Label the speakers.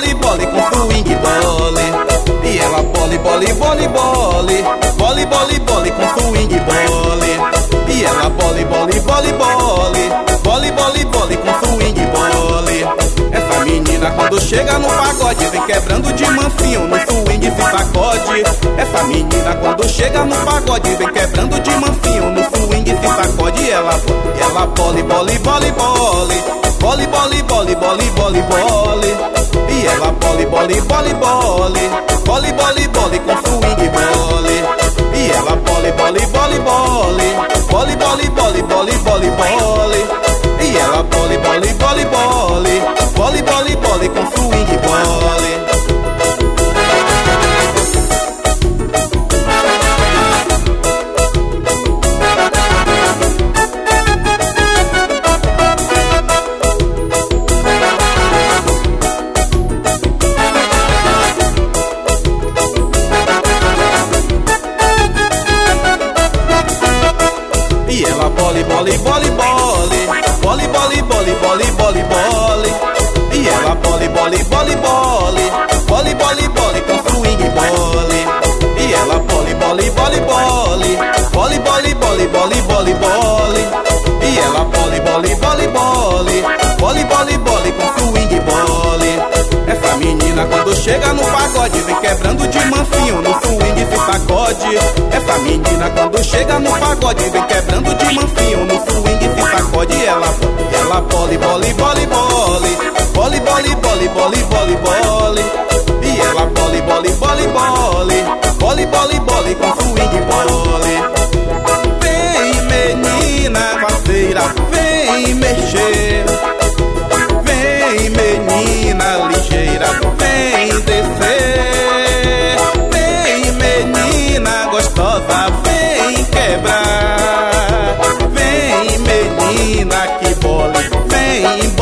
Speaker 1: bole, bole com swing bole. E ela bole, bole, bole, bole. Bole, bole, bole com swing bole. E ela bole, bole, bole, bole. Bole, bole, bole com swing bole. Essa menina quando chega no pagode vem quebrando de mansinho, no swing se sacode. Essa menina quando chega no pagode vem quebrando de mansinho, no swing se sacode. E ela bole, bole, bole, bole. Bole, bole, bole, bole, bole, bole. E ela bole, bole, bole, bole. Bole, bole, bole com swing bole. E ela bole, bole, bole, bole. Bole, bole, bole, bole, bole, bole. E ela bole, bole, bole, bole. Bole, bole, bole com swing bole. E ela bole, bole, bole, bole. Bole, bole, bole, bole, bole, bole. E ela bole, bole, bole, bole. Bole, bole, bole com swing bole. E ela bole, bole, bole, bole. Bole, bole, bole, bole, bole, bole. E ela bole, bole, bole, bole. Bole, bole, bole com swing bole. Essa menina quando chega no pagode vem quebrando de mansinho, no swing se sacode. Essa menina quando chega no pagode vem quebrando de mansinho, no swing se sacode. E ela bole, bole, bole, bole. Bole, bole, bole, bole, bole, bole. E ela bole, bole, bole, bole. Bole, bole, bole com swing bole. Vem menina faceira, vem mexer. Vem menina ligeira, vem descer. Vem menina gostosa, vem quebrar. Vem menina que bole, vem